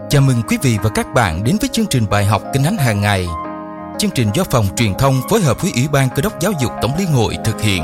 Chào mừng quý vị và các bạn đến với chương trình bài học Kinh Thánh hàng ngày. Chương trình do Phòng Truyền thông phối hợp với Ủy ban Cơ đốc Giáo dục Tổng Liên hội thực hiện.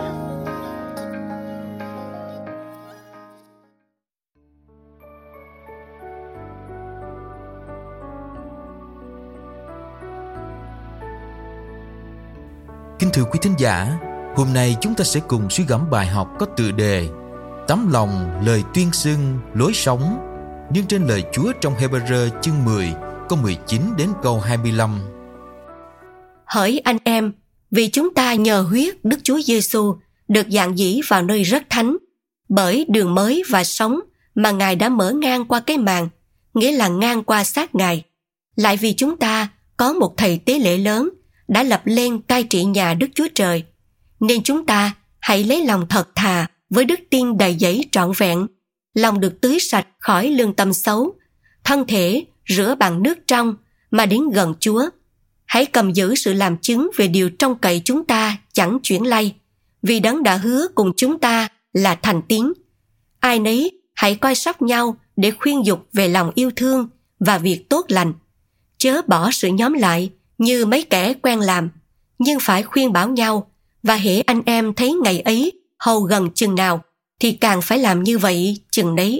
Kính thưa quý thính giả, hôm nay chúng ta sẽ cùng suy gẫm bài học có tựa đề Tấm lòng, lời tuyên xưng, lối sống, nhưng trên lời Chúa trong Hebrew chương 10, câu 19 đến câu 25. Hỡi anh em, vì chúng ta nhờ huyết Đức Chúa Giêsu được dạng dĩ vào nơi rất thánh, bởi đường mới và sống mà Ngài đã mở ngang qua cái màn, nghĩa là ngang qua xác Ngài. Lại vì chúng ta có một thầy tế lễ lớn đã lập lên cai trị nhà Đức Chúa Trời, nên chúng ta hãy lấy lòng thật thà với đức tin đầy dẫy trọn vẹn, lòng được tưới sạch khỏi lương tâm xấu, thân thể rửa bằng nước trong mà đến gần Chúa. Hãy cầm giữ sự làm chứng về điều trông cậy chúng ta chẳng chuyển lay, vì Đấng đã hứa cùng chúng ta là thành tín. Ai nấy hãy coi sóc nhau để khuyên dục về lòng yêu thương và việc tốt lành. Chớ bỏ sự nhóm lại như mấy kẻ quen làm, nhưng phải khuyên bảo nhau, và hễ anh em thấy ngày ấy hầu gần chừng nào thì càng phải làm như vậy chừng đấy.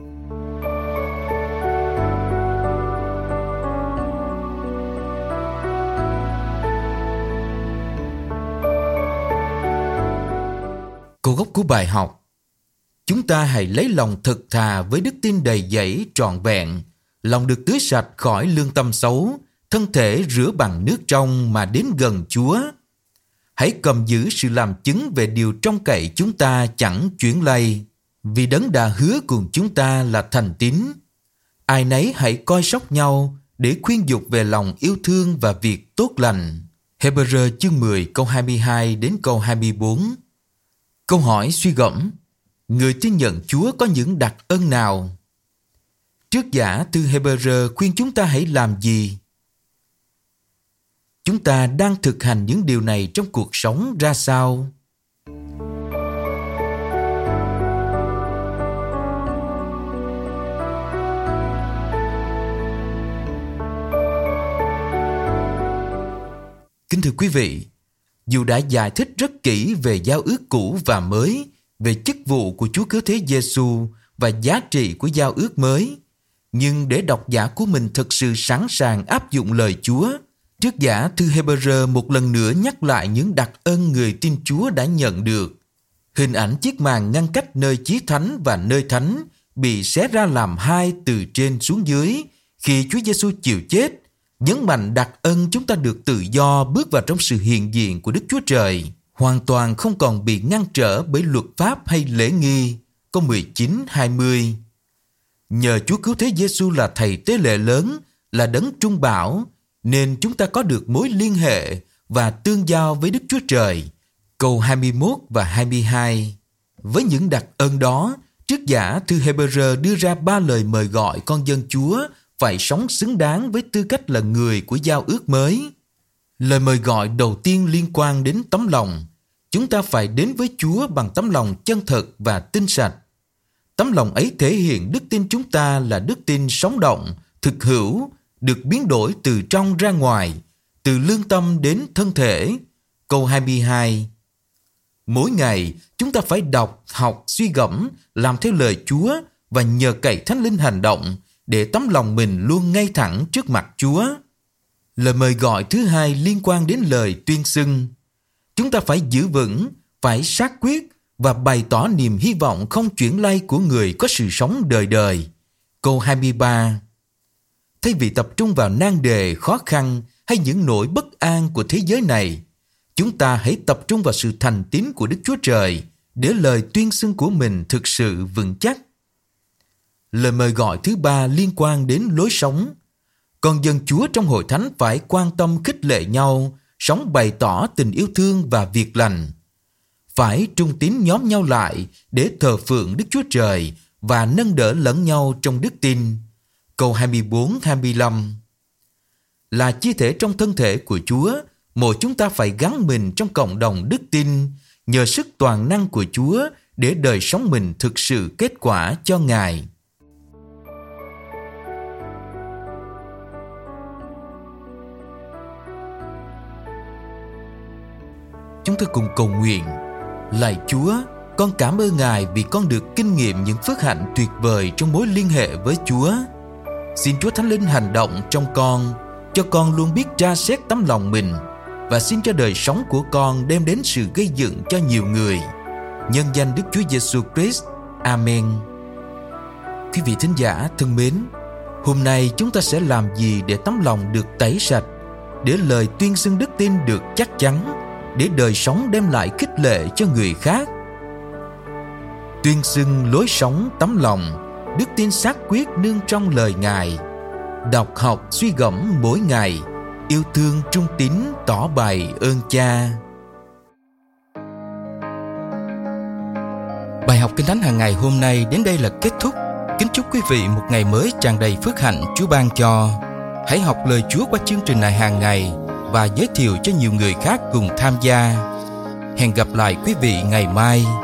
Câu gốc của bài học: chúng ta hãy lấy lòng thật thà với đức tin đầy dẫy trọn vẹn, lòng được tưới sạch khỏi lương tâm xấu, thân thể rửa bằng nước trong mà đến gần Chúa. Hãy cầm giữ sự làm chứng về điều trông cậy chúng ta chẳng chuyển lay, vì Đấng đã hứa cùng chúng ta là thành tín. Ai nấy hãy coi sóc nhau để khuyên dục về lòng yêu thương và việc tốt lành. Hebrew chương 10 câu 22 đến câu 24. Câu hỏi suy gẫm: người tin nhận Chúa có những đặc ân nào? Trước giả thư Hebrew khuyên chúng ta hãy làm gì? Chúng ta đang thực hành những điều này trong cuộc sống ra sao? Kính thưa quý vị, dù đã giải thích rất kỹ về giao ước cũ và mới, về chức vụ của Chúa Cứu Thế Giêsu và giá trị của giao ước mới, nhưng để độc giả của mình thực sự sẵn sàng áp dụng lời Chúa, trước giả thư Hebrew một lần nữa nhắc lại những đặc ân người tin Chúa đã nhận được. Hình ảnh chiếc màn ngăn cách nơi chí thánh và nơi thánh bị xé ra làm hai từ trên xuống dưới khi Chúa Giêsu chịu chết, nhấn mạnh đặc ân chúng ta được tự do bước vào trong sự hiện diện của Đức Chúa Trời, hoàn toàn không còn bị ngăn trở bởi luật pháp hay lễ nghi. Câu 19-20. Nhờ Chúa Cứu Thế Giêsu là thầy tế lễ lớn, là đấng trung bảo, nên chúng ta có được mối liên hệ và tương giao với Đức Chúa Trời. Câu 21 và 22. Với những đặc ân đó, trước giả thư Hebrew đưa ra 3 lời mời gọi con dân Chúa phải sống xứng đáng với tư cách là người của giao ước mới. Lời mời gọi đầu tiên liên quan đến tấm lòng. Chúng ta phải đến với Chúa bằng tấm lòng chân thật và tinh sạch. Tấm lòng ấy thể hiện đức tin chúng ta là đức tin sống động, thực hữu, được biến đổi từ trong ra ngoài, từ lương tâm đến thân thể. Câu 22. Mỗi ngày, chúng ta phải đọc, học, suy gẫm, làm theo lời Chúa và nhờ cậy Thánh Linh hành động để tấm lòng mình luôn ngay thẳng trước mặt Chúa. Lời mời gọi thứ hai liên quan đến lời tuyên xưng. Chúng ta phải giữ vững, phải xác quyết và bày tỏ niềm hy vọng không chuyển lay của người có sự sống đời đời. Câu 23. Thay vì tập trung vào nan đề, khó khăn hay những nỗi bất an của thế giới này, chúng ta hãy tập trung vào sự thành tín của Đức Chúa Trời để lời tuyên xưng của mình thực sự vững chắc. Lời mời gọi thứ ba liên quan đến lối sống. Con dân Chúa trong hội thánh phải quan tâm khích lệ nhau, sống bày tỏ tình yêu thương và việc lành. Phải trung tín nhóm nhau lại để thờ phượng Đức Chúa Trời và nâng đỡ lẫn nhau trong đức tin. Câu 24-25. Là chi thể trong thân thể của Chúa, mỗi chúng ta phải gắn mình trong cộng đồng đức tin, nhờ sức toàn năng của Chúa để đời sống mình thực sự kết quả cho Ngài. Chúng ta cùng cầu nguyện. Lạy Chúa, con cảm ơn Ngài vì con được kinh nghiệm những phước hạnh tuyệt vời trong mối liên hệ với Chúa. Xin Chúa Thánh Linh hành động trong con, cho con luôn biết tra xét tấm lòng mình, và xin cho đời sống của con đem đến sự gây dựng cho nhiều người. Nhân danh Đức Chúa Giêsu Christ. Amen. Quý vị thính giả thân mến, hôm nay chúng ta sẽ làm gì để tấm lòng được tẩy sạch, để lời tuyên xưng đức tin được chắc chắn, để đời sống đem lại khích lệ cho người khác? Tuyên xưng lối sống tấm lòng, đức tin xác quyết nương trong lời Ngài, đọc học suy gẫm mỗi ngày, yêu thương trung tín tỏ bày ơn Cha. Bài học Kinh Thánh hàng ngày hôm nay đến đây là kết thúc. Kính chúc quý vị một ngày mới tràn đầy phước hạnh Chúa ban cho. Hãy học lời Chúa qua chương trình này hàng ngày và giới thiệu cho nhiều người khác cùng tham gia. Hẹn gặp lại quý vị ngày mai.